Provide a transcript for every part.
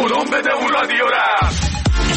کدوم بده اون رادیو رفت.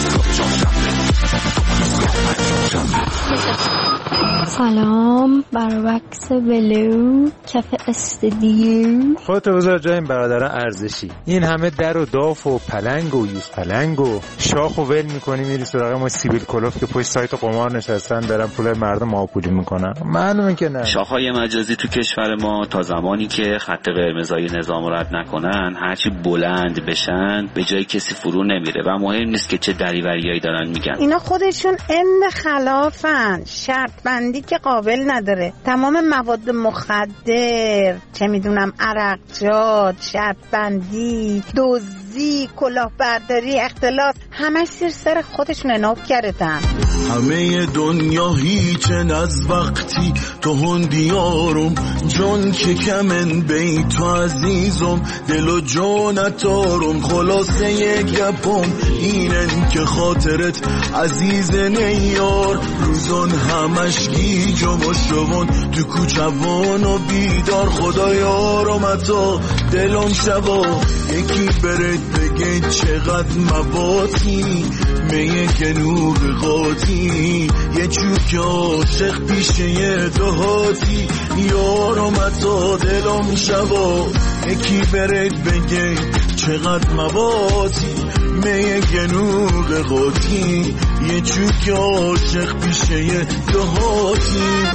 سلام برابکس بلو کف استدیو. خودتو بذار جای این برادران ارزشی. این همه در و داف و پلنگ و یوز پلنگ و شاخ و ول میکنی میری سراغ ما سیبیل کلوف که پشت سایت قمار نشستن دارن پول مردم ماپولی میکنن. معلومه که نه. شاخهای مجازی تو کشور ما تا زمانی که خط قرمزای نظام رد نکنن هرچی بلند بشن به جای کسی فرو نمیره و مهم نیست که چه دریوریایی دارن میگن. اینا خودشون خلافن. شرط بندی که قابل نداره. تمام مواد مخدر، چه میدونم عرقجات، شرط بندی، دزدی، کلاهبرداری، اختلاط، همه سر خودشون اناب کردن. همه دنیا هیچن از وقتی تو هندیارم جان که کمن بی تو عزیزم دل و جانتارم. خلاصه یک گپم اینن که خاطرت عزیز نیار. روزان همش گیجم و شوان تو کوچوان و بیدار. خدا یارم اتا دلم شبا یکی برد بگه چقدر مواتی میه گنوب قاطی یه چوک عاشق پیشه یه دهاتی. یارم اتا دلم شبا یکی برد بگه چقدر مواتی میه گنوب قاطی یه چوک عاشق پیشه یه دهاتی.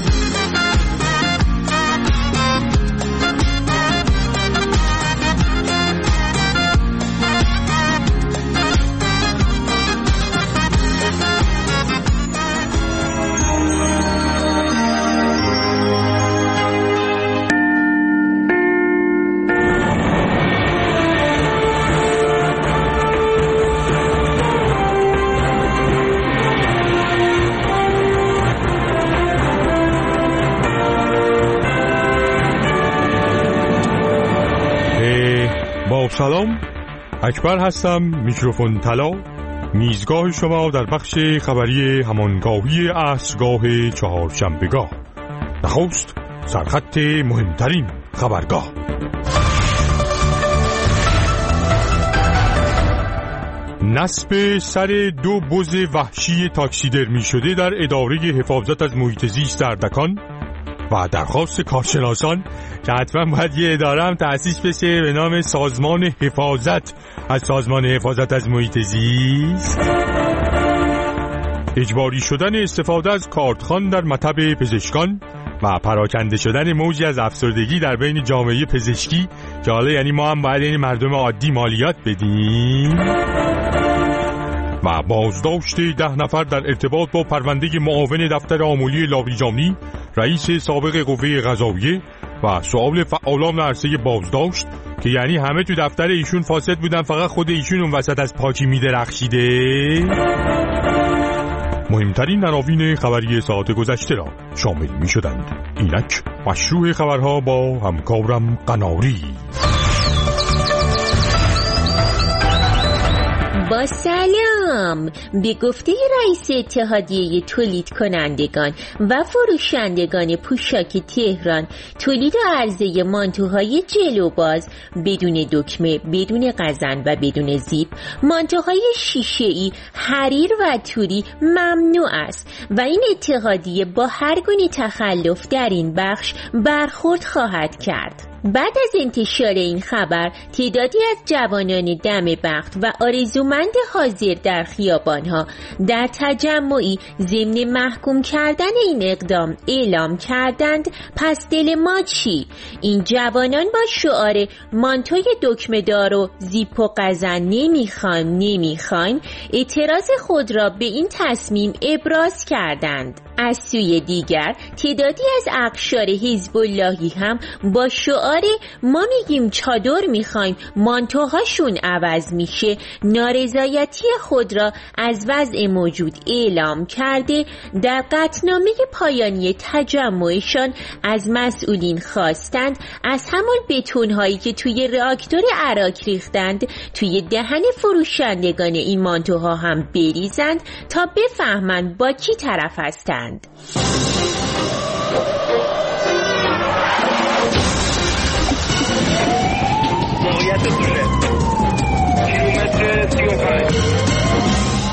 سلام، اکبر هستم. میکروفون طلا، میزگاه شما در بخش خبری همانگاهی عصرگاه چهارشنبهگاه. نخست سرخط مهمترین خبرگاه. نصب سر 2 بز وحشی تاکسیدرمی شده در اداره حفاظت از محیط زیست در دکان و درخواست کارشناسان که حتما باید یه اداره هم تأسیس بشه به نام سازمان حفاظت از محیط زیست. اجباری شدن استفاده از کارتخوان در مطب پزشکان و پراکنده شدن موجی از افسردگی در بین جامعه پزشکی که حالا یعنی ما هم باید این مردم عادی مالیات بدیم. و بازداشت 10 نفر در ارتباط با پرونده معاون دفتر آمولی لاریجانی رئیس سابق قوه قضاییه و سؤال فعالان عرصه بازداشت که یعنی همه تو دفتر ایشون فاسد بودن فقط خود ایشون اون وسط از پاکی میدرخشیده. مهمترین عناوین خبری ساعت گذشته را شامل می شدند. اینک مشروع خبرها با همکارم قناری. با سلام. به گفته رئیس اتحادیه تولید کنندگان و فروشندگان پوشاک تهران، تولید و عرضه مانتوهای جلوباز بدون دکمه، بدون قزن و بدون زیپ، مانتوهای شیشه‌ای، حریر و توری ممنوع است و این اتحادیه با هر گونه تخلف در این بخش برخورد خواهد کرد. بعد از انتشار این خبر، تعدادی از جوانان دم بخت و آرزومند حاضر در خیابانها در تجمعی ضمن محکوم کردن این اقدام اعلام کردند پس دل ما چی؟ این جوانان با شعار مانتوی دکمه‌دار و زیپ و قزن نمیخوایم اعتراض خود را به این تصمیم ابراز کردند. از سوی دیگر تعدادی از اقشار حزب اللهی هم با شعار ما میگیم چادر میخوایم مانتوهاشون عوض میشه نارضایتی خود را از وضع موجود اعلام کرده در قطعنامه پایانی تجمعشان از مسئولین خواستند از همون بتونهایی که توی راکتور عراق ریختند توی دهن فروشندگان این مانتوها هم بریزند تا بفهمند با کی طرف هستند. موقعیت دوره کیلومتر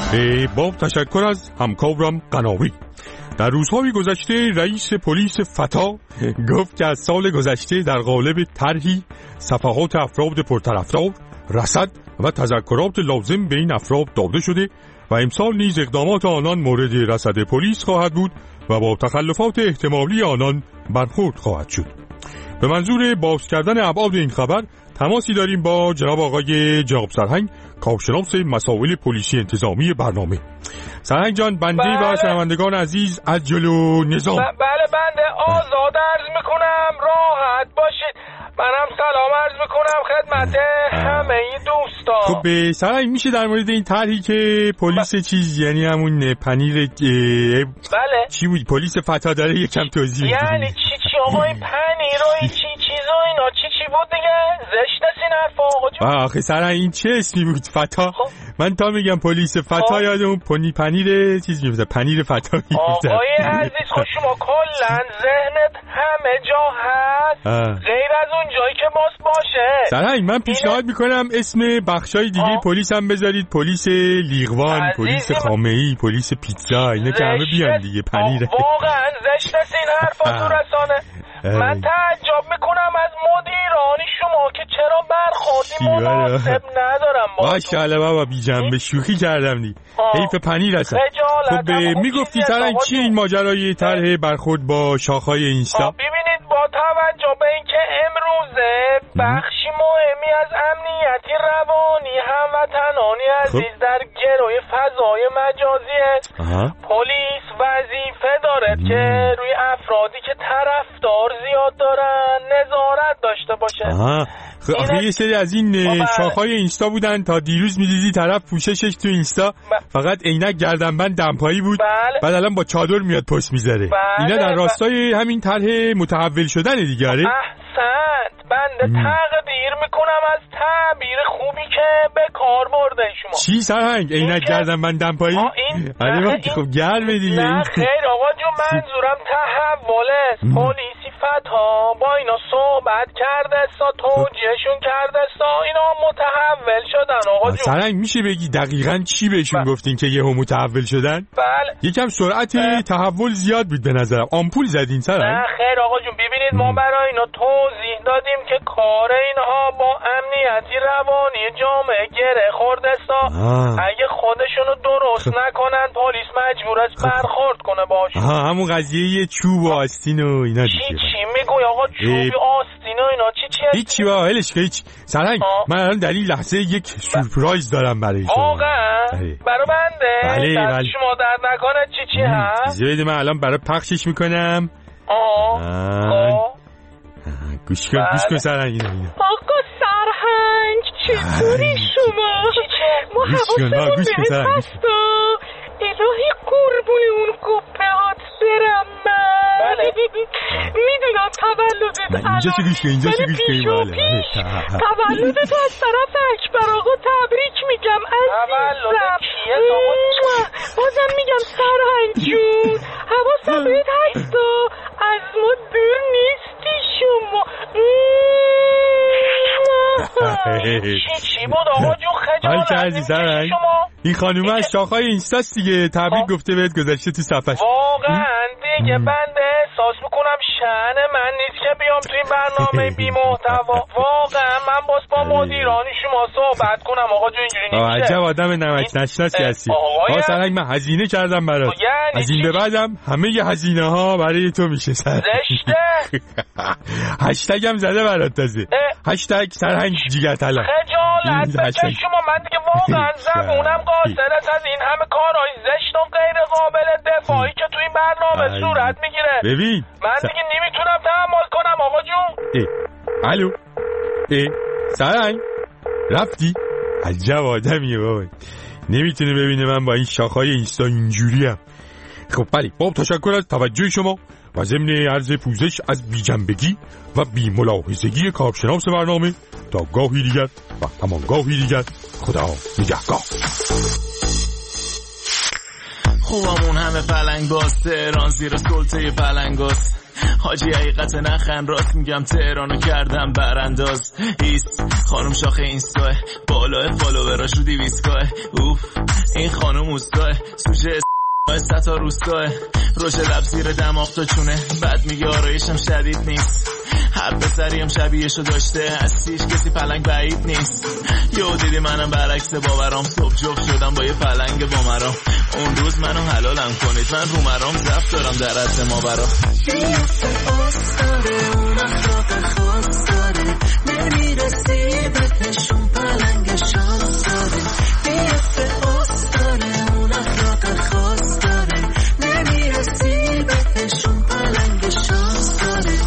با تشکر از همکارم قناوی. در روزهای گذشته رئیس پلیس فتا گفت که از سال گذشته در قالب طرحی صفحات افراد پرطرفدار، رصد و تذکرات لازم به این افراد داده شده و امسال نیز اقدامات آنان مورد رصد پلیس خواهد بود و با تخلفات احتمالی آنان برخورد خواهد شد. به منظور باز کردن ابعاد این خبر تماسی داریم با جناب آقای جناب سرهنگ، کارشناس مسائل پلیسی انتظامی برنامه. سرهنگ جان، بنده و شنوندگان عزیز از جلو نظام. بله بنده آزاد عرض میکنم، راحت باشید. منم سلام عرض میکنم خدمت همه دوستان. خب به سرهنگ میشه در مورد این طرحی که پلیس چیز یعنی همون پنیر بله چی بود پلیس فتا داره یکم توضیح بدید؟ یعنی چی آقا این پنیر و چی چیزا اینا چی بود دیگه؟ زشت این حرفا آقا جون. آخه سرهنگ این چه اسمی بود فتا؟ خب. من تا میگم پلیس فتا یادم پنیر چیز میفته، پنیر فتا میفته. آقای عزیز خب شما کلا ذهنت همه جا هست غیر از اون جایی که باشه. سرهنگ من پیشنهاد میکنم اسم بخشای دیگه پلیس هم بذارید، پلیس لیغوان، پلیس خامه‌ای، پلیس پیتزا، اینا که همه بیان دیگه پنیر. واقعا زشت است این حرفا تو رسانه. من تعجب میکنم از مدیران شما که چرا برخوردی مناسب ندارم. ماشاءالله بابا بی جنبه شوخی کردم دی. حیف پنیر هستم. خب میگفتی سرهنگ چی این ماجرای طرح برخورد با شاخهای اینستا؟ ببینید با توجه به اینکه امروزه بخشی مهمی از امنیتی روانی هموطنانی عزیز در گروی فضای مجازی است، پلیس وظیفه داره که روی افرادی که طرفدار زیاد دارن نظارت داشته باشه. آخه یه سری از این شاخهای اینستا بودن تا دیروز میدیدی طرف پوششش تو اینستا فقط عینک گردنبند دمپایی بود. بعد الان با چادر میاد پست میذاره. اینا در راستای همین طرح متحول شدن دیگه. احسنت، بنده تقدیر میکنم از تعبیر خوبی که به کار برده شما. چی سرهنگ؟ عینک گردنبند دمپایی؟ خب گرمه دیگه. نه خیر آقا جون، منظورم تحوله. پلیسی فتا با اینا صحبت کرده سا، توجیهشون کرده سا، اینا متحول شدن آقا جون. سرهنگ میشه بگی دقیقاً چی بهشون گفتین که یهو متحول شدن؟ بله یکم سرعت تحول زیاد بود به نظرم. آمپول زدین سرهنگ؟ نه خیر آقا جون، ببینید ما برای اینا توضیح دادیم که کار اینها با امنیتی روانی جامعه گره خورده سا. اگه خودشونو درست نکنن پلیس مجبور است برخورد کنه باشون. همون قضیه چوب و آستین و اینا دیگه. چی میگوی آقا؟ چوب و آستین و اینا چی هیچی با هلش که هیچ. سرهنگ من الان در این لحظه یک سورپرایز دارم برای شما. واقعا؟ برای بنده؟ بله. شما درد نکنه چی هست؟ زیاد من الان برای پخشش میکنم. گوش کن سرهنگ. آقا سرهنگ چطوری شما؟ ما حواسمون بهت هست. الهی قربون اون گپهات برم من. میدونم تولدت اینجا چه گوش کن تولدت از طرف اکبر آقا تبریک میگم عزیزم. بازم میگم سرهنگ جون حواسم بهت هست از ما دور نیستی شما. چی بود آقا جون؟ خجالت شما؟ این خانومه از شاخهای اینستاست دیگه، تبریک گفته بهت گذشته تو صفحش. واقعا دیگه بنده احساس میکنم شأن من نیست که بیام تو این برنامه بی محتوا. واقعا من با مدیران شما صحبت کنم آقا جون، اینجوری نمیشه. عجب آدم نمک نشناسی هستی. سرهنگ من هزینه کردم برات، از این به بعدم همه ی هزینه ها برای تو میشه. زشته. هشتگ هم زده برات تازه، هشتگ سرهنگ جیگر طلا. خجالت بکش شما، من دیگه واقعا زبونم قاصرت از این همه کارهای زشت و غیر قابل دفاعی که تو این برنامه صورت میگیره. ببین من دیگه نمیتونم تحمل کنم آقا جون. الو سرهنگ رفتی؟ عجب آدمیه بابا، نمیتونه ببینه من با این شاخهای اینستا اینجوریم. خب بله، با تشکر از توجه شما و ضمن عرض پوزش از بی‌جنبگی و بی‌ملاحظگی کارشناس برنامه، تا گاهی دیگر و همان گاهی دیگر، خدا نگهدار. خوبمون همه پلنگ باز، تهران زیر سلطه پلنگاست. حاجی حقیقت نخن راست میگم تهرانو کردم برانداز ایست خانم شاخه اینستاه بالای فالووراش رو 200 اوف این خانم اوستاه سوژه ستا روستاه روش لب زیر دماغ تو چونه بعد میگه آرایشم شدید نیست هر پسری هم شبیهشو داشته هستیش کسی پلنگ بعید نیست یو دیدی منم برعکس باورام صبح جفت شدم با یه پلنگ بامرام اون روز منو حلالم کنید من رو مرام زفت دارم در حد ما برا بیفت باز داره اون اخلاق خاص داره نمیرسی بهشون پلنگ شانس داره بیفت باز داره اون اخلاق خاص داره نمیرسی بهشون پلنگ شانس داره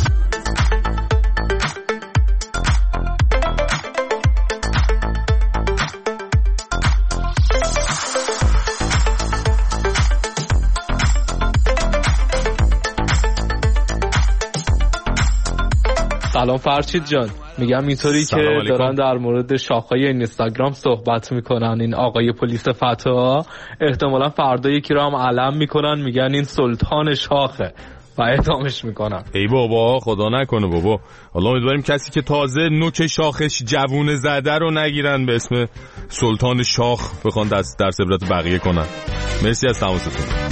سلام فرشید جان، میگم اینطوری که دارن در مورد شاخهای اینستاگرام صحبت میکنن این آقای پلیس فتا احتمالا فردا یکی رو هم علم میکنن میگن این سلطان شاخه و اعدامش میکنن. ای بابا خدا نکنه بابا، حالا امیدواریم کسی که تازه نوک شاخش جوونه زده رو نگیرن به اسم سلطان شاخ بخوان درس عبرت بقیه کنن. مرسی از تماستون.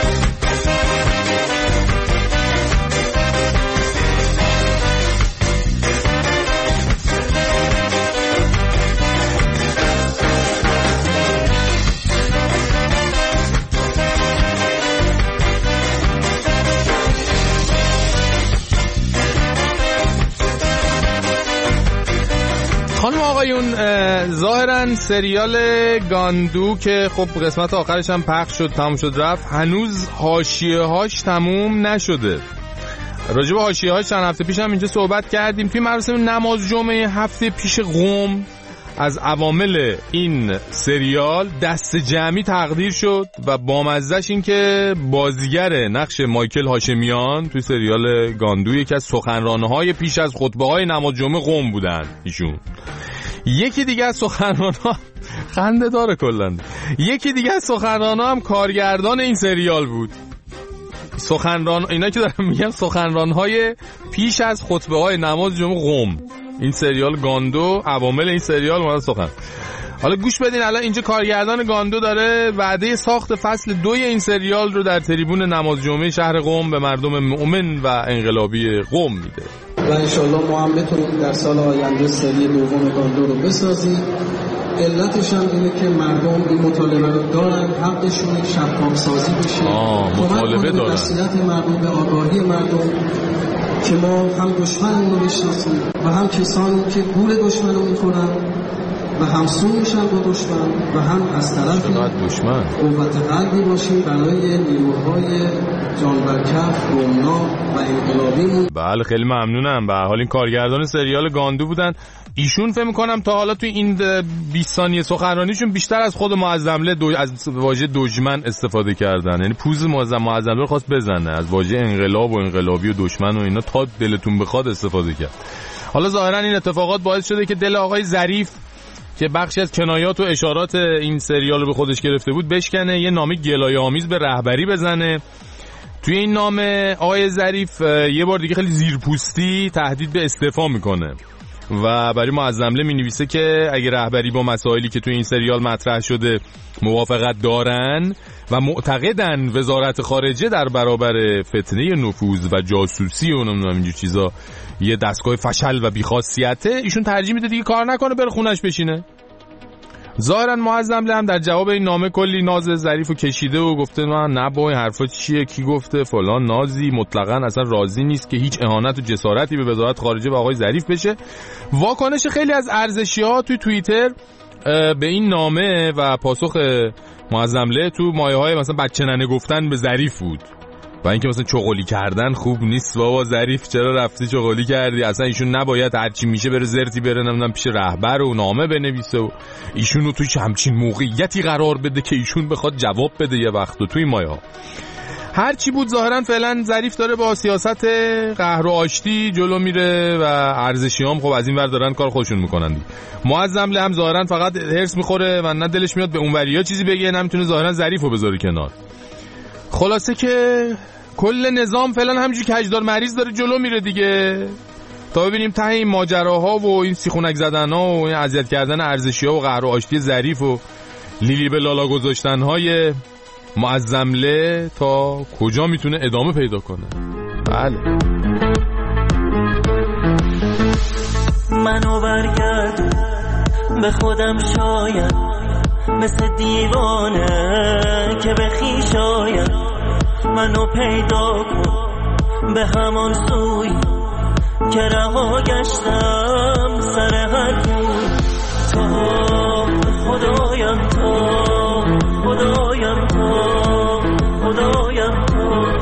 خانم آقایون، ظاهرا سریال گاندو که خب قسمت آخرش هم پخش شد تموم شد رفت هنوز حاشیه هاش تموم نشده. راجع به حاشیه هاش چند هفته پیش هم اینجا صحبت کردیم. توی مراسم نماز جمعه هفته پیش قم از عوامل این سریال دست جمعی تقدیر شد و بامزه‌اش این که بازیگر نقش مایکل هاشمیان توی سریال گاندو یکی از سخنران‌های پیش از خطبه‌های نماز جمعه قم بودن ایشون. یکی دیگه از سخنران‌ها خنده داره کلاً. یکی دیگه از سخنران‌ها هم کارگردان این سریال بود. سخنران اینا که دارم میگم سخنران‌های پیش از خطبه‌های نماز جمعه قم. این سریال گاندو عوامل این سریال مورد سخن. حالا گوش بدین، الان اینجا کارگردان گاندو داره وعده ساخت فصل 2 این سریال رو در تریبون نماز جمعه شهر قم به مردم مؤمن و انقلابی قم میده و انشالله ما هم بتونیم در سال آینده سری دوم گاندو رو بسازیم. علتش هم اینه که مردم این مطالبه رو دارن، حقشون شفاف سازی بشه، مطالبه دارن، به وسیلت مردم، به آگاهی مردم که ما هم دشمن رو بشناسیم و هم کسانی که گول دشمن رو میخورن و همسون میشن با دشمن و هم از طرف دشمن قوت قلبی باشیم برای نیروهای جانورکف، رومنا و انقلابیمون. بله خیلی ممنونم. به هر حال این کارگردان سریال گاندو بودن. ایشون فکر می‌کنم تا حالا توی این 20 ثانیه سخنرانیشون بیشتر از خود معظمله از واژه دشمن استفاده کردن. یعنی پوز معظمله رو خواست بزنه، از واژه انقلاب و انقلابی و دشمن و اینا تا دلتون بخواد استفاده کرد. حالا ظاهرا این اتفاقات باعث شده که دل آقای ظریف که بخشی از کنایات و اشارات این سریال رو به خودش گرفته بود بشکنه، یه نامه گلایه‌آمیز به رهبری بزنه. توی این نامه آقای ظریف یه بار دیگه خیلی زیرپوستی تهدید به استعفا میکنه و برای معظمله مینویسه که اگه رهبری با مسائلی که توی این سریال مطرح شده موافقت دارن و معتقدن وزارت خارجه در برابر فتنه نفوذ و جاسوسی و نمیدونم اینجور چیزا یه دستگاه فشل و بیخاصیته، ایشون ترجیح میده دیگه کار نکنه بره خونش بشینه. ظاهرا معظمله هم در جواب این نامه کلی ناز ظریفو کشیده و گفته نه با این حرفا چیه، کی گفته فلان نازی، مطلقاً اصلا راضی نیست که هیچ اهانت و جسارتی به وزارت خارجه و آقای ظریف بشه. واکنش خیلی از ارزشی‌ها توی توییتر به این نامه و پاسخ معظمله تو مایه‌های مثلا بچه ننه گفتن به ظریف بود و اینکه مثلا چغلی کردن خوب نیست بابا ظریف چرا رفتی چغلی کردی، اصلا ایشون نباید هرچی میشه بره زرتی بره نمیدونم پیش رهبر و نامه بنویسه و ایشون رو توی همچین موقعیتی قرار بده که ایشون بخواد جواب بده یه وقت. و توی مایا هرچی بود ظاهرا فعلا ظریف داره با سیاست قهر و آشتی جلو میره و ارزشیام خب از این ور دارن کار خودشون میکنن. معظمله هم ظاهرا فقط هرس میخوره و نه دلش میاد به اونوریا چیزی بگه، نمیتونه ظاهرا ظریفو بذاره کنار. خلاصه که کل نظام فعلا همینجوری کجدار مریض داره جلو میره دیگه، تا ببینیم ته این ماجراها و این سیخونک زدن‌ها و این اذیت کردن ارزشی‌ها و قهر و آشتی ظریف و لیلی به لالا گذاشتن‌های معظمله تا کجا میتونه ادامه پیدا کنه. بله. منو برگرد به خودم شاید مثل دیوانه که به خویش آید، منو پیدا کن به همان سوی که رها گشتم سر هر کوی. تا خدایم تا خدایم تا خدایم تا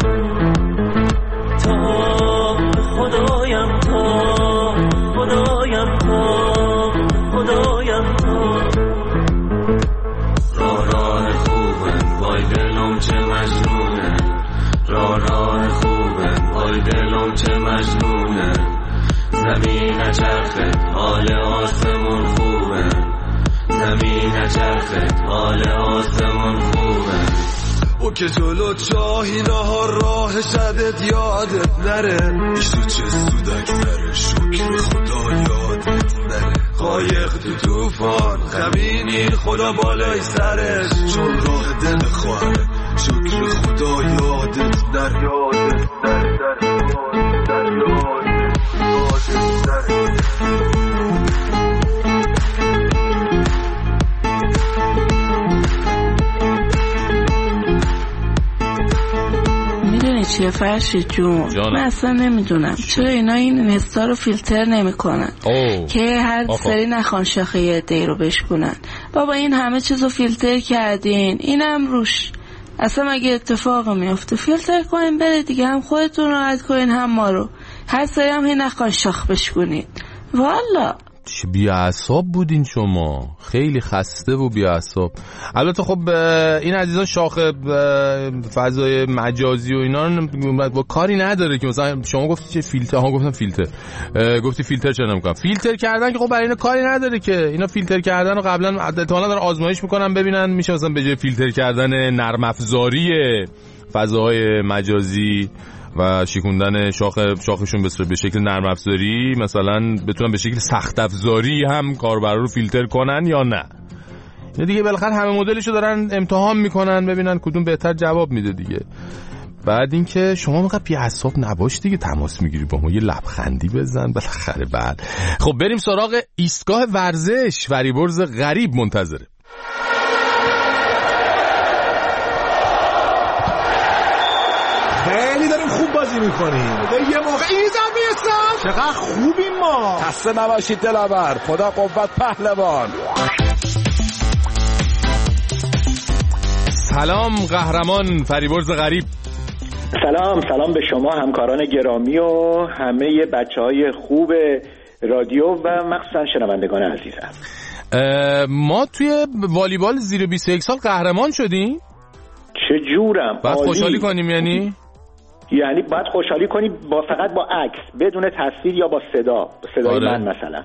تا خدایم تا خدایم تا خدایم تا. راه خوبه وای دلم چه مجنونه، راه خوبه وای دلم چه مجنونه، زمین نچرخه حال آسمون خوبه، زمین نچرخه حال آسمون خوبه. او که جلو چاهی نهار راه شدت یادت نره، ایشو چه سودک نره شکر خدا یادت نره، قایق تو توفان خمینی خدا بالای سرش، چون راه دل خواهره شکر خدا یادت نره، یادت نره میدونی چیه فرشید جون؟ من اصلا نمیدونم چرا اینا این اینستا رو فیلتر نمیکنن که هر سری نخوان شاخه یه عده‌ای رو بشکنن. بابا این همه چیزو فیلتر کردین، اینم روش. اصلا اگه اتفاق میفته فیلتر کنین بره دیگه، هم خودتون راحت کنین هم ما رو. هر سری هم هی نخوان شاخ بشکنین. والا چه بی‌اعصاب بودین شما، خیلی خسته و بی‌اعصاب. البته خب این عزیزان شاخ فضای مجازی و اینا با کاری نداره که مثلا شما گفتی چه فیلتر، ها گفتم فیلتر، گفتی فیلتر چرا نمی‌کنم؟ فیلتر کردن که خب برای اینا کاری نداره که، اینا فیلتر کردن رو قبلا احتمالاً دارن آزمایش میکنن ببینن میشه مثلا به جای فیلتر کردن نرم افزاری فضاهای مجازی و شکوندن شاخشون به شکل نرم افزاری مثلا بتونن به شکل سخت افزاری هم کاربرا رو فیلتر کنن یا نه. این دیگه بالاخره همه مدلشو دارن امتحان میکنن ببینن کدوم بهتر جواب میده دیگه. بعد اینکه شما موقع بی‌عصاب نباش دیگه، تماس میگیری با ما یه لبخندی بزن بالاخره. بعد خب بریم سراغ ایستگاه ورزش. فریبرز غریب منتظره. خیلی داریم خوب بازی میکنیم، یه موقع ایزم میرسم چقدر خوبیم ما. خسته نباشید دلاور، خدا قوت پهلوان. سلام قهرمان فریبرز غریب. سلام به شما همکاران گرامی و همه بچهای خوب رادیو و مخصوصا شنوندگان عزیزم. ما توی والیبال زیر 21 سال قهرمان شدیم. چه جورم؟ بعد خوشحالی کنیم یعنی باید خوشحالی کنی با فقط با عکس بدون تصویر یا با صدای من مثلا.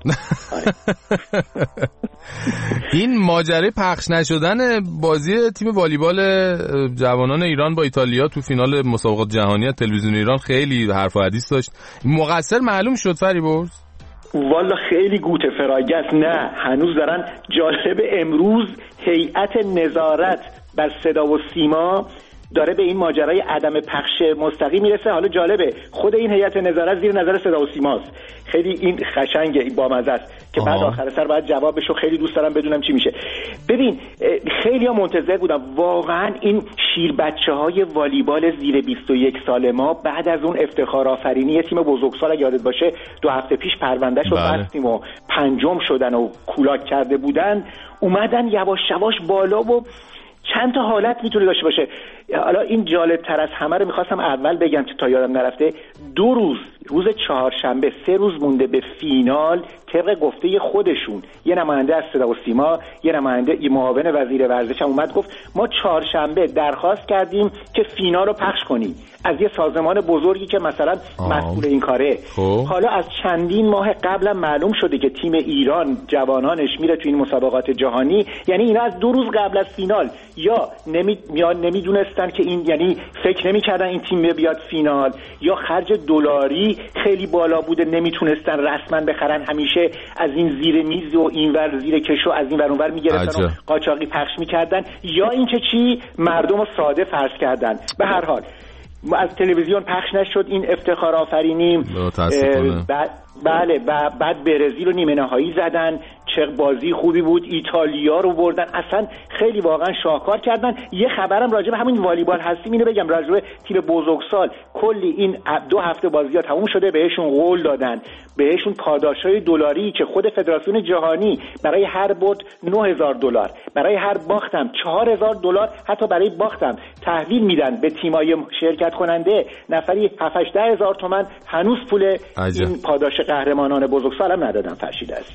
این ماجرای پخش نشدن بازی تیم والیبال جوانان ایران با ایتالیا تو فینال مسابقات جهانی تلویزیون ایران خیلی حرف و حدیث داشت. مقصر معلوم شد فریبرز؟ والا خیلی گوته فراگت نه، هنوز دارن. جالب امروز هیئت نظارت بر صدا و سیما داره به این ماجرای عدم پخش مستقیم میرسه. حالا جالبه خود این هیئت نظارت زیر نظر صدا و سیماست. خیلی این قشنگه، بامزه است که بعد آخر سر باید جوابشو خیلی دوست دارم بدونم چی میشه. ببین خیلی‌ها منتظر بودم واقعا این شیر بچه‌های والیبال زیر 21 سال ما بعد از اون افتخار آفرینی یه تیم بزرگسال اگه یادت باشه 2 هفته پیش پروندهش رو بستیم و 5م شدن و کولاک کرده بودن، اومدن یواش یواش بالا و چند تا حالت میتونه داشته باشه. حالا این جالب تر از همه رو میخواستم اول بگم که تا یادم نرفته. 2 روز چهارشنبه 3 روز مونده به فینال، طبق گفته خودشون یه نماینده از صدا و سیما، یه نماینده معاون وزیر ورزش هم اومد گفت ما چهارشنبه درخواست کردیم که فینال رو پخش کنیم از یه سازمان بزرگی که مثلا مسئول این کاره. حالا از چندین ماه قبلا معلوم شده که تیم ایران جوانانش میره تو این مسابقات جهانی، یعنی اینا از 2 روز قبل از فینال یا نمیدونستن نمیدونستن که این، یعنی فکر نمیکردن این تیم بیاد فینال، یا خرج دلاری خیلی بالا بوده نمیتونستن رسما بخرن، همیشه از این زیر میز و اینور زیر کشو از این ور اونور میگرفتن و قاچاقی پخش میکردن، یا اینکه چی مردم رو ساده فرض کردن. به هر حال از تلویزیون پخش نشد این افتخار آفرینی. بله بعد برزیل رو نیمه نهایی زدن، چه بازی خوبی بود، ایتالیا رو بردن، اصلا خیلی واقعا شاهکار کردن. یه خبرم راجع به همین والیبال هستیم اینو بگم، راجع به تیم بزرگسال کلی این 2 هفته بازی‌ها تموم شده، بهشون قول دادن، بهشون پاداش‌های دلاری که خود فدراسیون جهانی برای هر برد $9,000، برای هر باختم $4,000، حتی برای باختم تحویل میدن به تیمای شرکت کننده نفری 7-8 هزار تومان. هنوز پول این پاداش قهرمانان بزرگسال هم ندادن. فرشید عزیز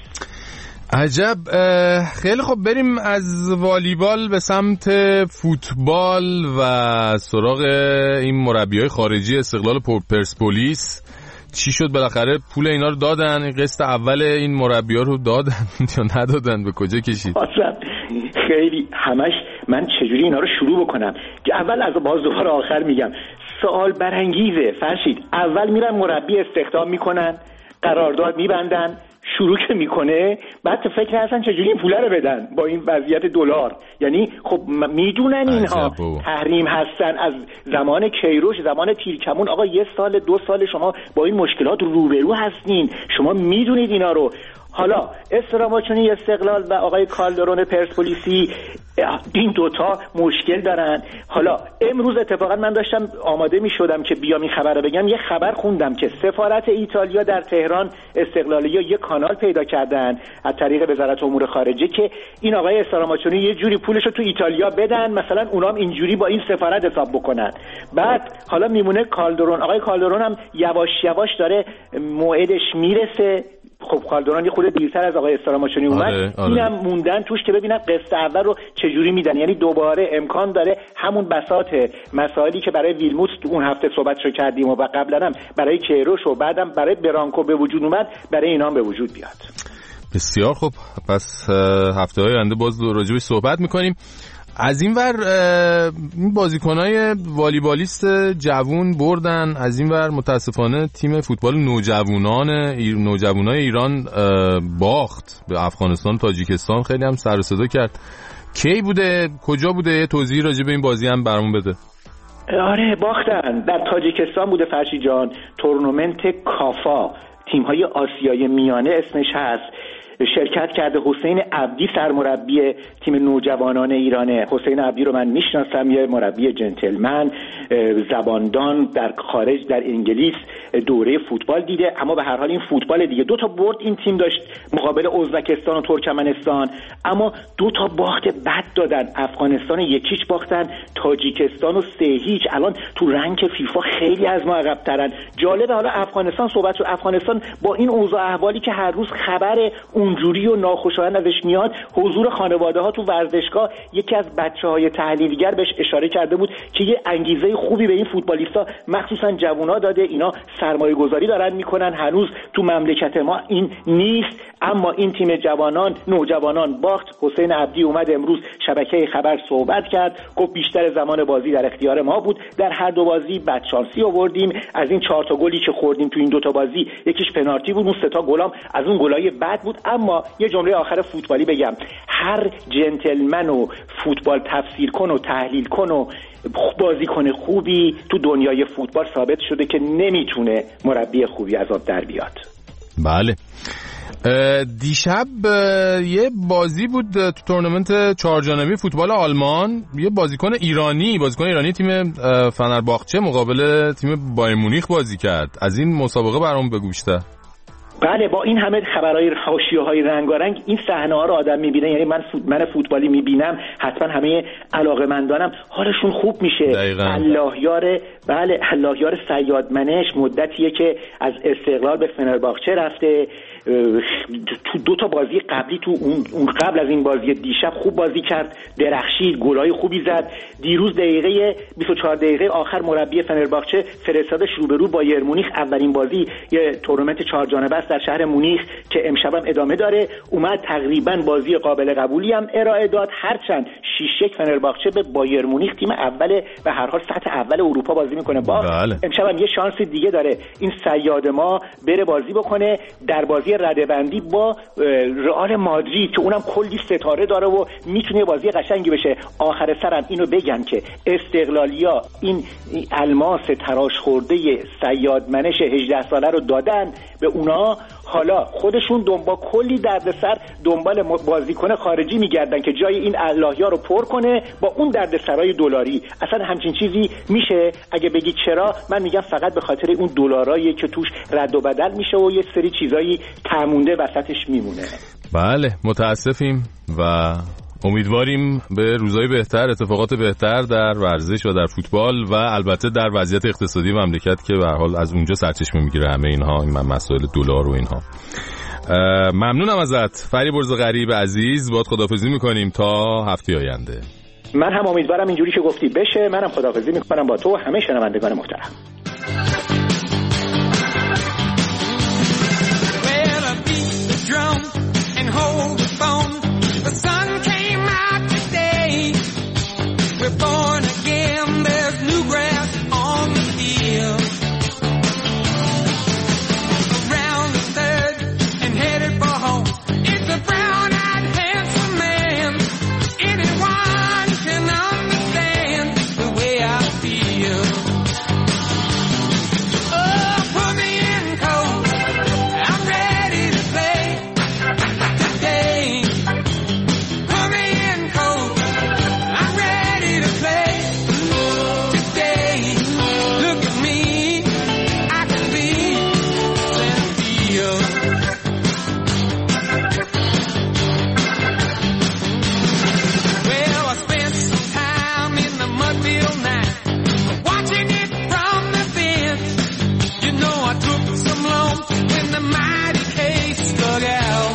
عجب. خیلی خب بریم از والیبال به سمت فوتبال و سراغ این مربیای خارجی استقلال پرسپولیس. چی شد بالاخره؟ پول اینا رو دادن؟ این قسط اول این مربی‌ها رو دادن یا ندادن؟ به کجا کشید؟ اصلا خیلی همش من چجوری اینا رو شروع بکنم که اول از باز دوباره آخر میگم. سوال برانگیزه فرشید. اول میرن مربی استخدام میکنن، قرارداد میبندن، شروع که میکنه، بعد فکر هستن چجوری این پوله رو بدن با این وضعیت دلار. یعنی خب میدونن اینها تحریم هستن از زمان کیروش، زمان تیرکمون. آقا 1 سال 2 سال شما با این مشکلات روبرو هستین، شما میدونید اینا رو. حالا استراماچونی استقلال و آقای کالدرون پرسپولیسی این دوتا مشکل دارن. حالا امروز اتفاقا من داشتم آماده می شدم که بیام این خبر رو بگم، یه خبر خوندم که سفارت ایتالیا در تهران استقلالی‌ها یه کانال پیدا کردن از طریق وزارت امور خارجه که این آقای استراماچونی یه جوری پولش رو تو ایتالیا بدن، مثلا اونام اینجوری با این سفارت حساب بکنن. بعد حالا میمونه کالدرون. آقای کالدرون هم یواش یواش داره موعدش میرسه. خب کالدرون یه خورده دیرتر از آقای استراماچونی اومد. اینم موندن توش که ببینن قسط اول رو چجوری میدن. یعنی دوباره امکان داره همون بساط مسائلی که برای ویلموت اون هفته صحبتشو کردیم و قبلا هم برای کیروش و بعدم برای برانکو به وجود اومد، برای اینا هم به وجود بیاد. بسیار خوب. پس هفته‌های آینده باز راجعش صحبت می‌کنیم. از این ور این بازیکنای والیبالیست جوون بردن، از این ور متاسفانه تیم فوتبال نوجوانای ایران باخت به افغانستان، تاجیکستان. خیلی هم سر و صدا کرد. کی بوده؟ کجا بوده؟ یه توضیح راجع به این بازی هم برامون بده. آره باختن، در تاجیکستان بوده فرشید جان. تورنمنت کافا، تیم‌های آسیای میانه اسمش هست. شرکت کرده حسین عبدی سرمربی تیم نوجوانان ایرانه. حسین عبدی رو من میشناسم، یه مربی جنتلمن، زباندان، در خارج در انگلیس دوره فوتبال دیده، اما به هر حال این فوتبال دیگه. 2 تا برد این تیم داشت مقابل ازبکستان و ترکمنستان، اما 2 تا باخت بد دادن. افغانستان 1-0 باختن، تاجیکستان و 3-0. الان تو رنک فیفا خیلی از ما عقب ترن. جالبه حالا افغانستان صحبت شد. افغانستان با این اوضاع احوالی که هر روز خبر اونجوری و ناخوشایند ازش میاد، حضور خانواده ها تو ورزشگاه، یکی از بچه‌های تحلیلگر بهش اشاره کرده بود که یه انگیزه خوبی به این فوتبالیستا مخصوصا جوونا داده، اینا سرمایه گذاری دارن میکنن. هنوز تو مملکت ما این نیست، اما این تیم نوجوانان باخت. حسین عبدی اومد امروز شبکه خبر صحبت کرد، گفت بیشتر زمان بازی در اختیار ما بود، در هر 2 بازی بدشانسی آوردیم. از این 4 تا گلی که خوردیم تو این 2 تا بازی، یکیش پنالتی بود، اون 3 تا گلام از اون گلای بد بود. اما یه جمله آخر فوتبالی بگم، هر جنتلمن و فوتبال تفسیر کن و تحلیل کن و بازیکن خوبی تو دنیای فوتبال ثابت شده که نمیتونه مربی خوبی از آب در بیاد. بله. دیشب یه بازی بود تو تورنمنت 4 جانبه فوتبال آلمان. یه بازیکن ایرانی تیم فنرباغچه مقابل تیم بایر مونیخ بازی کرد. از این مسابقه برام بگو بیشتر. بله، با این همه خبرهای حاشیه‌های رنگارنگ این صحنه‌ها رو آدم می‌بینه. یعنی من فوتبالی می‌بینم، حتما همه علاقه‌مندانم حالشون خوب میشه. الله یار صیاد منش مدتیه که از استقلال به فنرباغچه رفته. تو 2 تا بازی قبلی، تو اون قبل از این بازی دیشب خوب بازی کرد، درخشید، گلای خوبی زد. دیروز 24 دقیقه آخر مربی فنرباغچه فرستادش روبرو بایر مونیخ. اولین بازی یه تورنمنت 4 جانبه است در شهر مونیخ که امشب هم ادامه داره. اومد تقریبا بازی قابل قبولی هم ارائه داد، هرچند 6-1 فنرباغچه به بایر مونیخ، تیم اول به هر حال سطح اول اروپا بازی میکنه. بله. امشب هم یه شانس دیگه داره این صیاد ما بره بازی بکنه در بازی رده‌بندی با رئال مادرید که اونم کلی ستاره داره و میتونه بازی قشنگی بشه. آخر سرم اینو بگم که استقلالیا این الماس تراش خورده صیادمنش 18 ساله رو دادن به اونا، حالا خودشون با کلی دردسر دنبال بازیکن خارجی میگردن که جای این اللهیا رو پر کنه با اون دردسرای دلاری. اصلا همچین چیزی میشه؟ اگه بگی چرا، من میگم فقط به خاطر اون دلارایی که توش رد و بدل میشه و یه سری چیزایی تمونده وسطش میمونه. بله متاسفیم و امیدواریم به روزهای بهتر، اتفاقات بهتر در ورزش و در فوتبال و البته در وضعیت اقتصادی مملکت که به هر حال از اونجا سرچشمه میگیره همه اینها، این مسائل دلار و اینها. ممنونم ازت فریبرز غریب عزیز، باهات خداحافظی میکنیم تا هفته آینده. من هم امیدوارم اینجوری که گفتی بشه. منم خداحافظی میکنم با تو و همه شنوندگان محترم. We're born again, there's new grass on the field. Around the third and headed for home. It's a brown-eyed handsome man. Anyone can understand the way I feel. Oh, put me in cold. I'm ready to play today. Put me in cold. I'm ready to play today. Look at me, I can be and feel. Well, I spent some time in the Mudfield night, watching it from the fence. You know I took some lumps when the mighty case stuck out.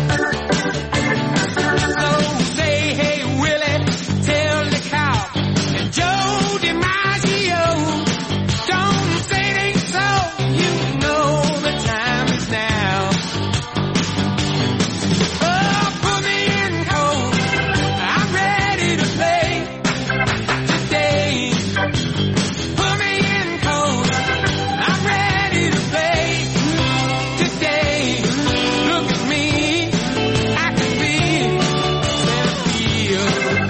So say, hey Willie, tell the cow and Joe DiMaggio, don't say it ain't so. You know the time is now. Oh, put me in cold. I'm ready to play today. Put me in cold. I'm ready to play today. Look at me, I can be and feel.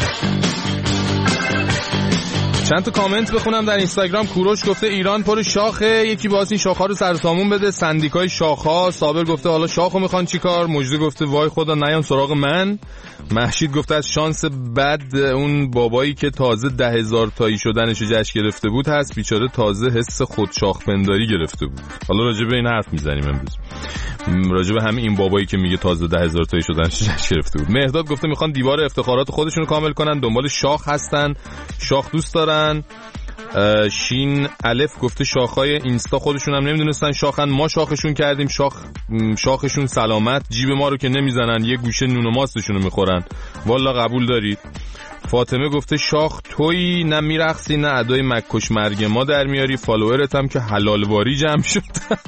چند تا کامنت بخونم در اینستاگرام. کوروش گفته ایران پر شاخه، یکی باز این شاخ‌ها رو سرسامون بده. سندیکای شاخ‌ها. صابر گفته حالا شاخو میخوان چیکار؟ مجده گفته وای خدا نیان سراغ من. محشید گفته از شانس بد اون بابایی که تازه 10,000 تایی شدنش جشن گرفته بود هست، بیچاره تازه حس خودشاخپنداری گرفته بود. حالا راجع به این حرف میزنیم امروز، راجع به همین این بابایی که میگه تازه 10,000 تایی شدنش جشن گرفته بود. مهداد گفته میخوان دیوار افتخارات خودشون رو کامل کنن، دنبال شاخ هستن، شاخ دوست دارن. شین الف گفته شاخهای اینستا خودشون هم نمیدونستن شاخن، ما شاخشون کردیم، شاخشون سلامت، جیب ما رو که نمیزنن، یه گوشه نون و ماستشون رو میخورن. والا قبول دارید. فاطمه گفته شاخ تویی، نه میرقصی نه ادای مکش مرگ ما در میاری، فالوورت هم که حلالواری جمع شدن.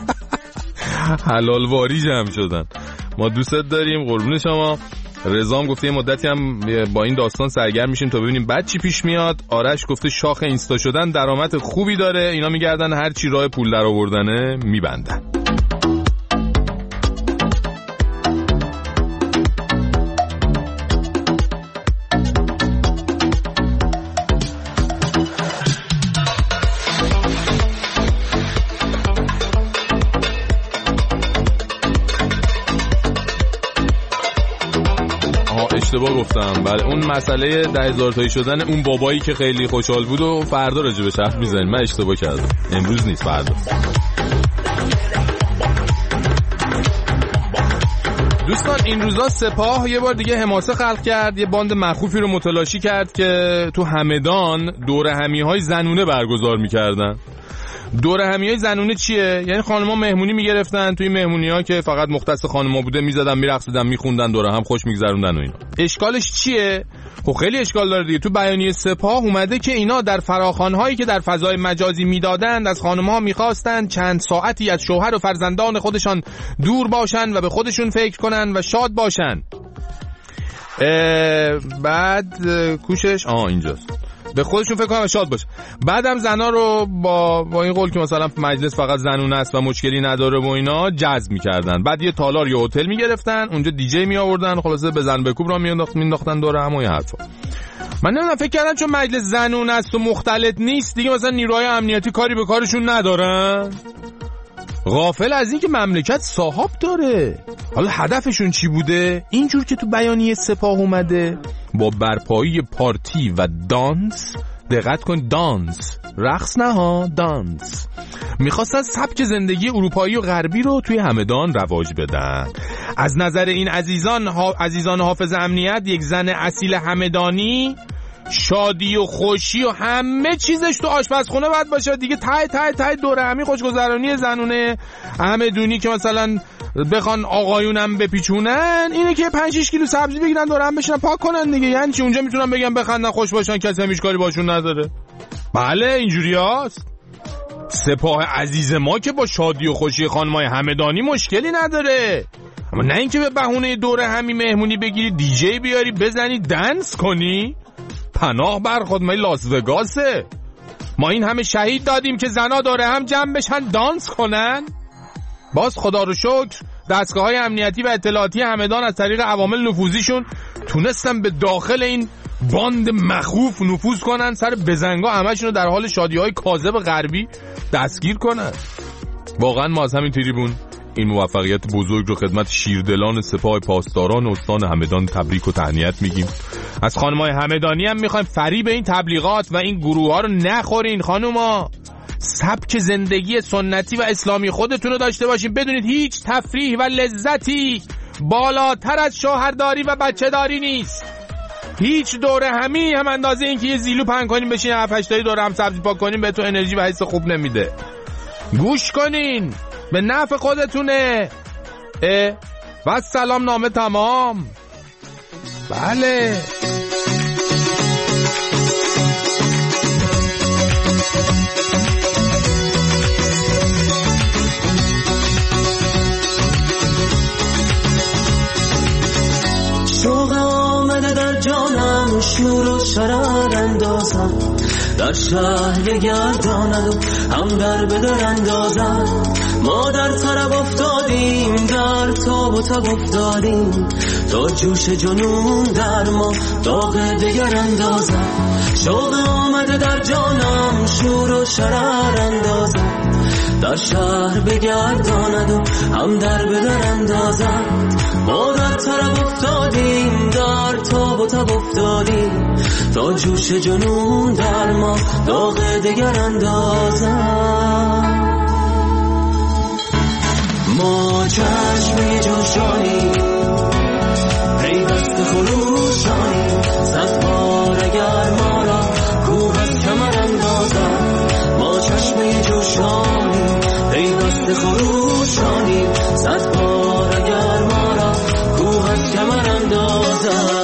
حلالواری جمع شدن. ما دوستت داریم، قربون شما. رضام گفته یه مدتی هم با این داستان سرگرم میشیم تا ببینیم بعد چی پیش میاد. آرش گفته شاخ اینستا شدن درآمد خوبی داره، اینا میگردن هر چی راه پول در آوردنه میبندن. اشتباه گفتم. بله اون مسئله 10,000 تایی شدن اون بابایی که خیلی خوشحال بود و فردا راجع بهش حرف میزنیم. من اشتباه کردم، امروز نیست فردا. دوستان این روزا سپاه یه بار دیگه حماسه خلق کرد، یه باند مخوفی رو متلاشی کرد که تو همدان دوره همیهای زنونه برگزار میکردن. دوره همیای زنونه چیه؟ یعنی خانم‌ها مهمونی میگرفتن، توی مهمونی‌ها که فقط مختص خانم‌ها بوده میزدن میرقصیدن میخوندن دوره هم خوش میگذروندن و اینا. اشکالش چیه؟ خب خیلی اشکال داره دیگه. تو بیانیه سپاه اومده که اینا در فراخوان‌هایی که در فضای مجازی میدادند از خانم‌ها می‌خواستند چند ساعتی از شوهر و فرزندان خودشان دور باشن و به خودشون فکر کنن و شاد باشن. بعد کوشش اینجاست، به خودشون فکر کنم شاد باشه. بعدم زنا رو با این قول که مثلا مجلس فقط زنونه است و مشکلی نداره و اینا جذب می‌کردن. بعد یه تالار یا هتل می‌گرفتن، اونجا دیجی می‌آوردن، خلاصه بزن بکوب را مینداختن دور هم و حرفا. من نمیدونم، فکر کردم چون مجلس زنونه است و مختلط نیست دیگه مثلا نیروهای امنیتی کاری به کارشون ندارن. غافل از این که مملکت صاحب داره. حالا هدفشون چی بوده؟ اینجور که تو بیانیه سپاه اومده، با برپایی پارتی و دانس، دقت کن دانس، رقص نه ها، دانس، میخواستن سبک زندگی اروپایی و غربی رو توی همدان رواج بدن. از نظر این عزیزان حافظ امنیت، یک زن اصیل همدانی شادی و خوشی و همه چیزش تو آشپزخونه باید باشه دیگه. ته دوره همی خوشگذرانی زنونه همدونی که مثلا بخوان آقایونم بپیچونن اینه که 5-6 کیلو سبزی بگیرن دوره هم بشینن پاک کنن دیگه. یعنی چی اونجا میتونن بگن بخندن خوش باشن، کسی همیش کاری باشون نداره؟ بله اینجوری هست. سپاه عزیز ما که با شادی و خوشی خانمای همدانی مشکلی نداره، اما نه اینکه به بهونه دوره همی مهمونی بگیری دیجی بیاری بزنی دنس کنی. پناه بر خود ما لاس وگاسه. ما این همه شهید دادیم که زنا داره هم جمع بشن دانس کنن. باز خدا رو شکر دستگاه‌های امنیتی و اطلاعاتی همدان از طریق عوامل نفوذیشون تونستن به داخل این باند مخوف نفوذ کنن، سر بزنگا همشون رو در حال شادی‌های کاذب غربی دستگیر کنن. واقعا ما از همین تریبون این موفقیت بزرگ رو خدمت شیردلان سپاه پاسداران استان همدان تبریک و تهنیت میگیم. از خانمای همدانی هم میخوایم فریب این تبلیغات و این گروه ها رو نخورین. خانوما سبک زندگی سنتی و اسلامی خودتون رو داشته باشین، بدونید هیچ تفریح و لذتی بالاتر از شوهرداری و بچه داری نیست. هیچ دوره همی هم اندازه این که یه زیلو پهن کنیم بشین 7-8 تایی دوره هم سبزی پاک کنیم بهتون انرژی و حس خوب نمیده. گوش کنین، به نفع خودتونه. و سلام نامه تمام. بله شوق آمده در جانم، شور و شرار اندازم، در شهر گرداند و هم در بدر اندازم. ما در طرب افتادیم، در تاب و تب افتادیم، تا جوش جنون در ما داغ دگر اندازم. شوق آمده در جانم، شور و شرار اندازم، در شهر بگرداند و هم در بدر اندازم. ما در طرب افتادیم، در تاب و تب افتادیم، تا جوش جنون در ما داغ دگر اندازم. ما چشم جوشانی پیوست خروشانی، صد بار اگر ما را کوه از کمر اندازم. ما چشم جوشانی پیوست خروشانی، صد بار اگر ما را کوه از کمر اندازم.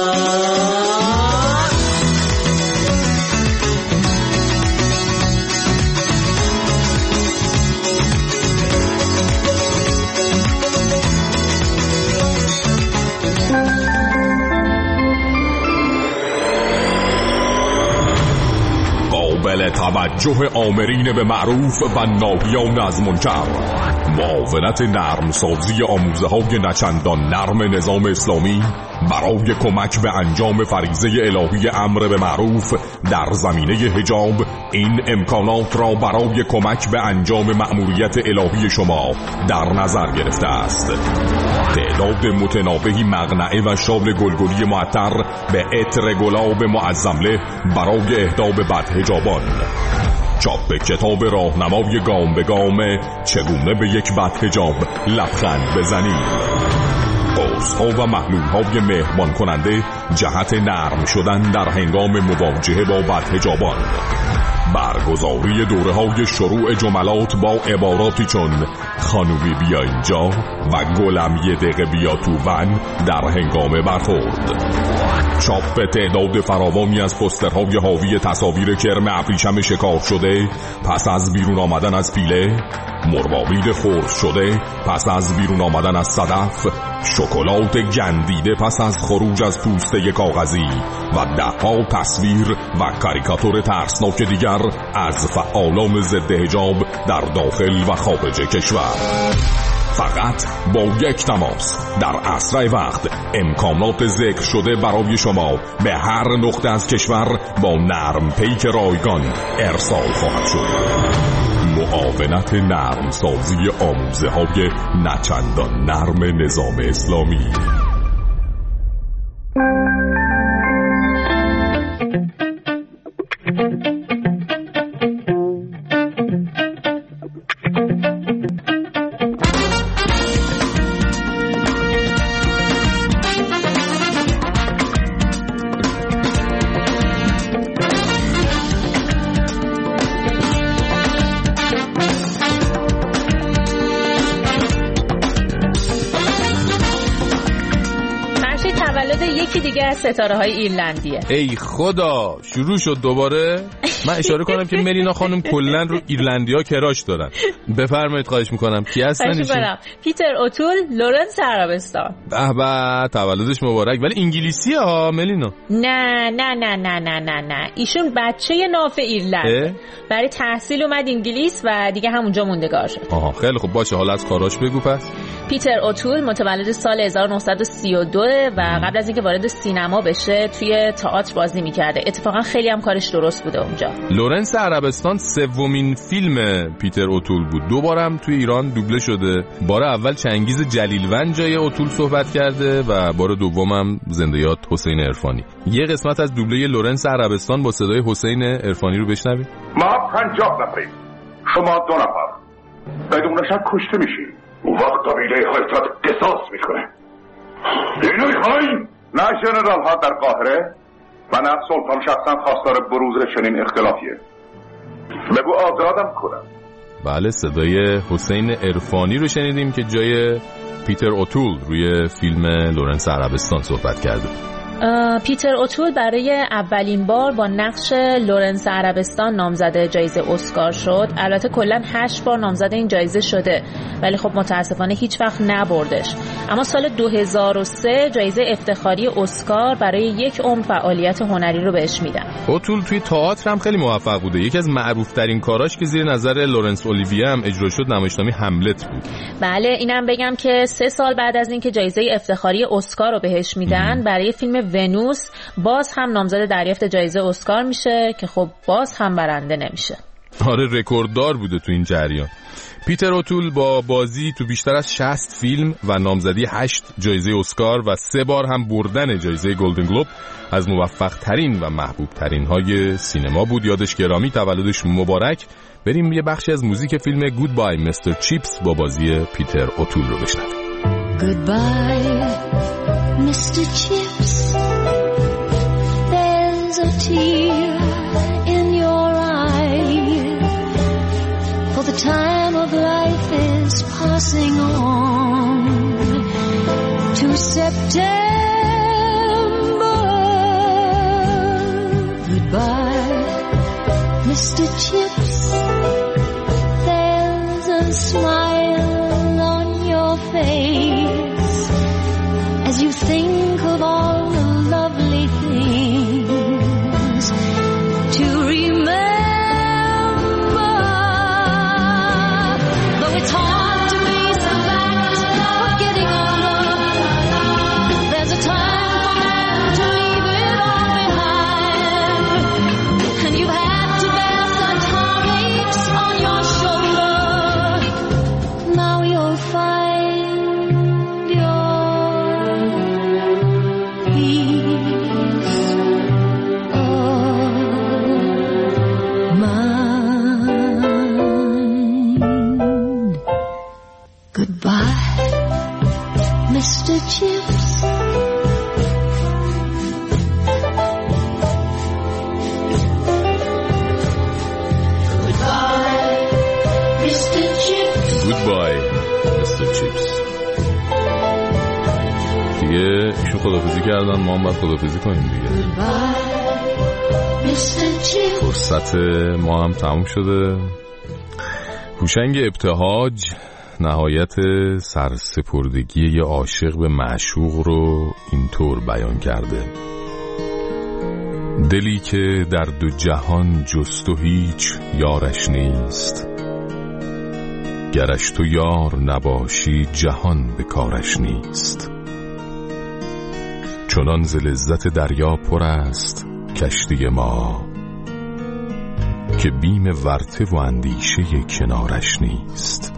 قابل توجه آمرین به معروف و ناهیان از منکر، معاونت نرم سازی آموزه های نچندان نرم نظام اسلامی برای کمک به انجام فریضه الهی امر به معروف در زمینه حجاب این امکانات را برای کمک به انجام مأموریت الهی شما در نظر گرفته است. تعداد متناوبی مقنعه و شال گلگلی معطر به عطر گلاب معظمله برای اهدا به بدحجابان، چاپ کتاب راهنمای گام به گام چگونه به یک بدحجاب لبخند بزنید، قرص‌ها و محلول‌های مهربان کننده جهت نرم شدن در هنگام مواجهه با بدحجابان، برگزاری دوره‌های شروع جملات با عباراتی چون خانومی بیا اینجا و گلم یه دقیقه بیا تو ون در هنگام برخورد. چاپ تعداد فراوانی از پوسترهای حاوی تصاویر کرم ابریشم شکار شده پس از بیرون آمدن از پیله، مروارید خرد شده پس از بیرون آمدن از صدف، شکلات گندیده پس از خروج از پوسته کاغذی و ده‌ها تصویر و کاریکاتور ترسناک دیگر از فعالان ضد حجاب در داخل و خارج کشور. فقط با یک تماس در اسرع وقت امکانات ذکر شده برای شما به هر نقطه از کشور با نرم پیک رایگان ارسال خواهد شد. معاونت نرم سازی آموزه های نچندان نرم نظام اسلامی. یکی دیگه از ستاره های ایرلندیه. ای خدا، شروع شد دوباره. من اشاره کنم که ملینا خانم کلن رو ایرلندیا کراش دارن. بفرمایید، خواهش میکنم. کی هستن ایشون؟ پیتر اوتول، لورنس عربستان. به به، تولدش مبارک. ولی انگلیسیه ها ملینا؟ نه نه نه نه نه نه نه، ایشون بچه ناف ایرلند، برای تحصیل اومد انگلیس و دیگه همونجا موندگار شد. آها، خیلی خوب، باشه. حالا از کاراش بگو پس. پیتر اوتول متولد سال 1932 و قبل از اینکه وارد سینما بشه توی تئاتر بازی میکرده. اتفاقا خیلی هم کارش درست بوده اونجا. لورنس عربستان سومین فیلم پیتر اوتول بود. دوبارم توی ایران دوبله شده. بار اول چنگیز جلیلوند جای اوتول صحبت کرده و بار دومم زنده یاد حسین عرفانی. یه قسمت از دوبله لورنس عربستان با صدای حسین عرفانی رو بشنوید. ما 50 نفریم، شما 2 نفر. بدون شک کشته میشین. اون وقت قبیله هایتات قصاص میکنه. اینو میخواین؟ نه ژنرال ها در قاهره و نه سلطان شخصا خواستار بروز چنین اختلافیه. بگو آزادم کنم. بله، صدای حسین عرفانی رو شنیدیم که جای پیتر اوتول روی فیلم لورنس عربستان صحبت کرده. پیتر اوتول برای اولین بار با نقش لورنس عربستان نامزد جایزه اسکار شد. البته کلا 8 بار نامزد این جایزه شده ولی خب متاسفانه هیچ وقت نبردش. اما سال 2003 جایزه افتخاری اسکار برای 1 عمر فعالیت هنری رو بهش میدن. اوتول توی تئاتر هم خیلی موفق بوده. یکی از معروف ترین کاراش که زیر نظر لورنس اولیویه هم اجرا شد نمایشنامه هملت بود. بله، اینم بگم که 3 سال بعد از اینکه جایزه افتخاری اسکار رو بهش میدن برای فیلم ونوس باز هم نامزد دریافت جایزه اسکار میشه که خب باز هم برنده نمیشه. آره، رکورددار بوده تو این جریان. پیتر اوتول با بازی تو بیشتر از 60 فیلم و نامزدی 8 جایزه اسکار و 3 بار هم بردن جایزه گلدن گلوب از موفق ترین و محبوب ترین های سینما بود. یادش گرامی، تولدش مبارک. بریم یه بخشی از موزیک فیلم گودبای مستر چیپس با بازی پیتر اوتول رو بشنویم. Goodbye, Mr. Chips. There's a tear in your eye, for the time of life is passing on to September. Goodbye, Mr. Chips. There's a smile on your face as you think of all the lovely things to remember. Though it's hard to face the fact of getting older, there's a time for man to leave it all behind. And you've had to bear such heartaches on your shoulder. Now you'll find Mr. Chips. دیگه ایشون خدافزی کردن، ما هم باید خدافزی کنیم دیگه. فرصت ما هم تموم شده. هوشنگ ابتهاج نهایت سرسپردگی یه عاشق به معشوق رو اینطور بیان کرده: دلی که در دو جهان جست و هیچ یارش نیست، گرش تو یار نباشی جهان به کارش نیست. چنان ز لذت دریا پر است کشتی ما، که بیم ورطه و اندیشه کنارش نیست.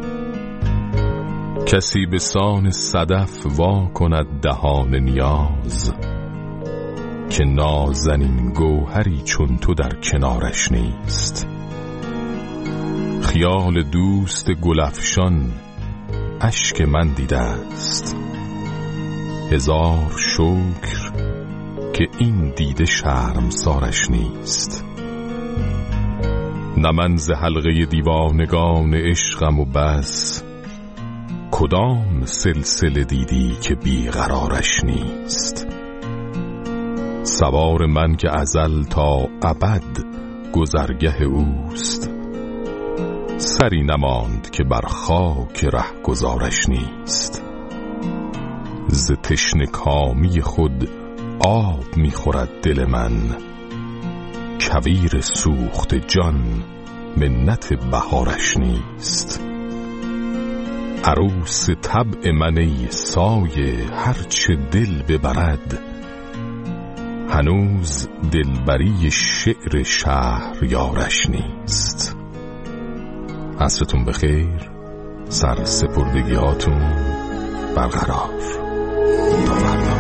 کسی به سان صدف وا کند دهان نیاز، که نازنین گوهری چون تو در کنارش نیست. خیال دوست گلفشان اشک من دیده است، هزار شکر که این دیده شرمسارش نیست. نه من ز حلقه دیوانگان عشقم و بس، کدام سلسله دیدی که بیقرارش نیست. سوار من که ازل تا ابد گذرگه اوست، سری نماند که بر خاک ره گذارش نیست. ز تشنه کامی خود آب می‌خورد دل من، کویر سوخت جان منت بهارش نیست. عروس طبع من ای سایه هرچه دل ببرد، هنوز دلبری شعر شهریارش نیست. عصرتون بخیر، سرسپردگی هاتون برقرار. تا فردا.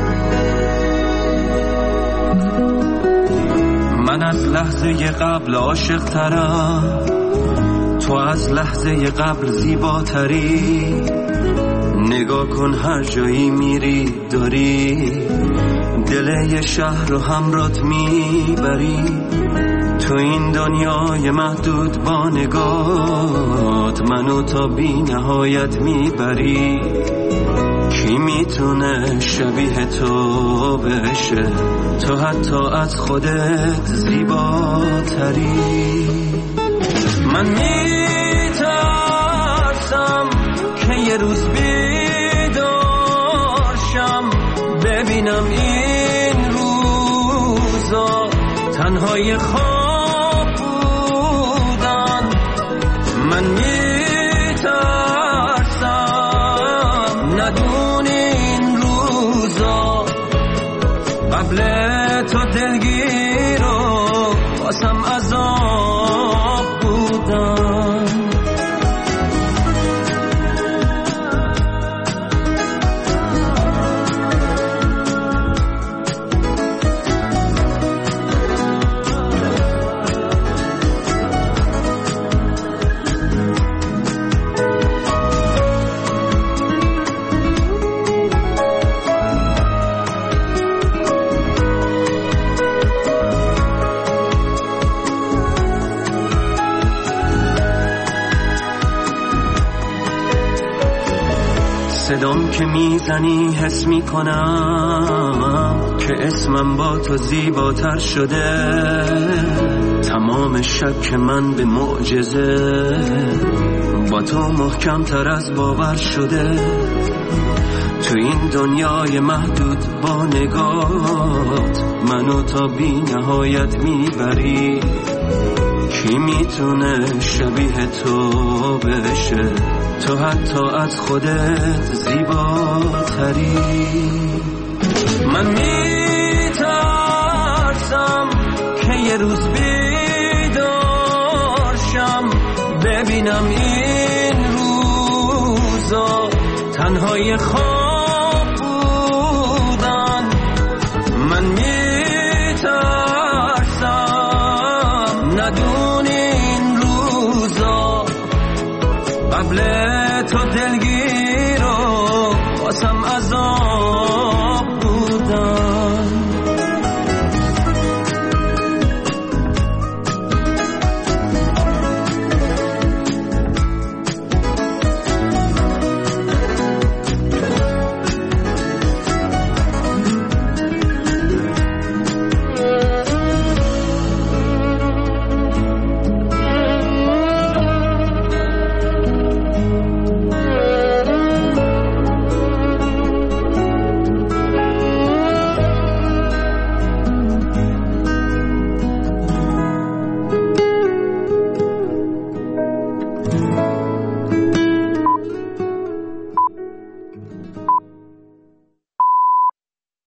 من از لحظه قبل عاشق ترم، تو از لحظه قبل زیباتری. نگاه کن هر جایی میری داری، دل یه شهر رو همرات میبری. تو این دنیای محدود با نگات، منو تا بی نهایت میبری. کی میتونه شبیه تو بشه، تو حتی از خودت زیباتری. من میترسم که یه روز بیدارشم، ببینم این روزا تنهای خواب بودن. من میترسم ندونی این روزا قبل تو دلگیر و واسم عذاب بودن. صدام که میزنی حس میکنم که اسمم با تو زیباتر شده. تمام شک من به معجزه با تو محکم تر از باور شده. تو این دنیای محدود با نگات، منو تا بی نهایت میبری. کی میتونه شبیه تو بشه، تو حتی از خودت زیباتری. من میترسم که یه روز بیدارشم، ببینم این روزا تنهای خواب